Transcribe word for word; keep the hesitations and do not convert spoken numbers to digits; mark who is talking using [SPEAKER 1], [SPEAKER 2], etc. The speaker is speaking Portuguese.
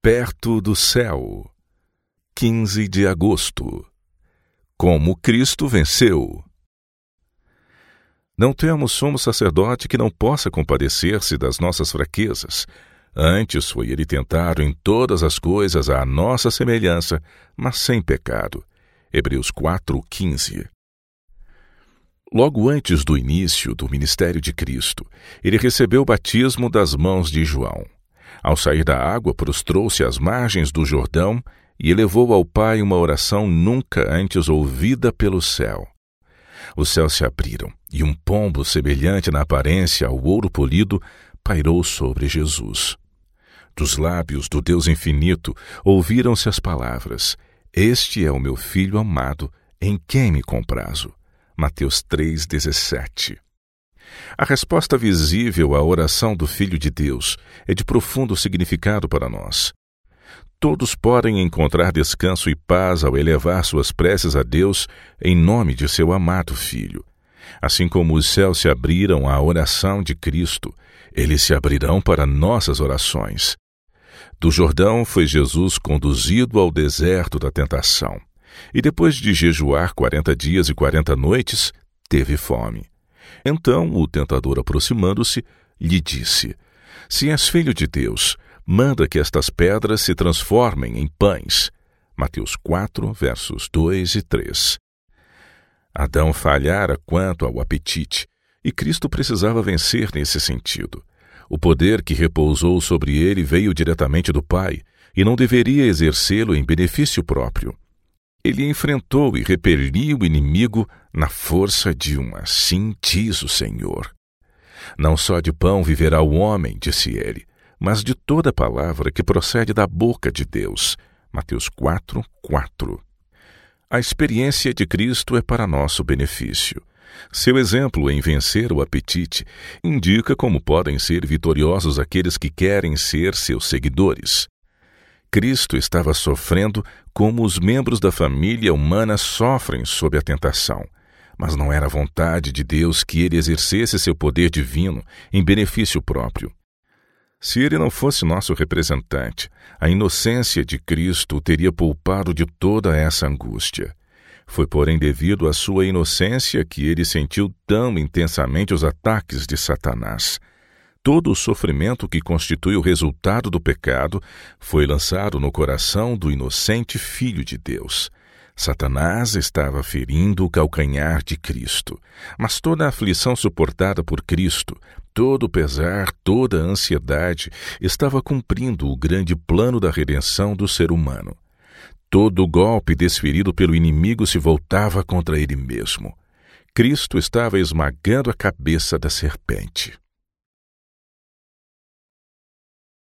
[SPEAKER 1] Perto do céu. quinze de agosto. Como Cristo venceu. Não temos sumo sacerdote que não possa compadecer-se das nossas fraquezas. Antes foi ele tentado em todas as coisas à nossa semelhança, mas sem pecado. Hebreus quatro, quinze. Logo antes do início do ministério de Cristo, ele recebeu o batismo das mãos de João. Ao sair da água, prostrou-se às margens do Jordão e elevou ao Pai uma oração nunca antes ouvida pelo céu. Os céus se abriram, e um pombo semelhante na aparência ao ouro polido pairou sobre Jesus. Dos lábios do Deus infinito ouviram-se as palavras: Este é o meu Filho amado, em quem me comprazo. Mateus três, dezessete. A resposta visível à oração do Filho de Deus é de profundo significado para nós. Todos podem encontrar descanso e paz ao elevar suas preces a Deus em nome de seu amado Filho. Assim como os céus se abriram à oração de Cristo, eles se abrirão para nossas orações. Do Jordão foi Jesus conduzido ao deserto da tentação, e depois de jejuar quarenta dias e quarenta noites, teve fome. Então o tentador, aproximando-se, lhe disse: Se és filho de Deus, manda que estas pedras se transformem em pães. Mateus quatro, versos dois e três. Adão falhara quanto ao apetite, e Cristo precisava vencer nesse sentido. O poder que repousou sobre ele veio diretamente do Pai, e não deveria exercê-lo em benefício próprio. Ele enfrentou e repeliu o inimigo na força de um assim diz o Senhor. Não só de pão viverá o homem, disse ele, mas de toda palavra que procede da boca de Deus. Mateus quatro, quatro. A experiência de Cristo é para nosso benefício. Seu exemplo em vencer o apetite indica como podem ser vitoriosos aqueles que querem ser seus seguidores. Cristo estava sofrendo como os membros da família humana sofrem sob a tentação, mas não era a vontade de Deus que ele exercesse seu poder divino em benefício próprio. Se ele não fosse nosso representante, a inocência de Cristo o teria poupado de toda essa angústia. Foi, porém, devido à sua inocência que ele sentiu tão intensamente os ataques de Satanás. Todo o sofrimento que constitui o resultado do pecado foi lançado no coração do inocente Filho de Deus. Satanás estava ferindo o calcanhar de Cristo, mas toda a aflição suportada por Cristo, todo o pesar, toda a ansiedade, estava cumprindo o grande plano da redenção do ser humano. Todo o golpe desferido pelo inimigo se voltava contra ele mesmo. Cristo estava esmagando a cabeça da serpente.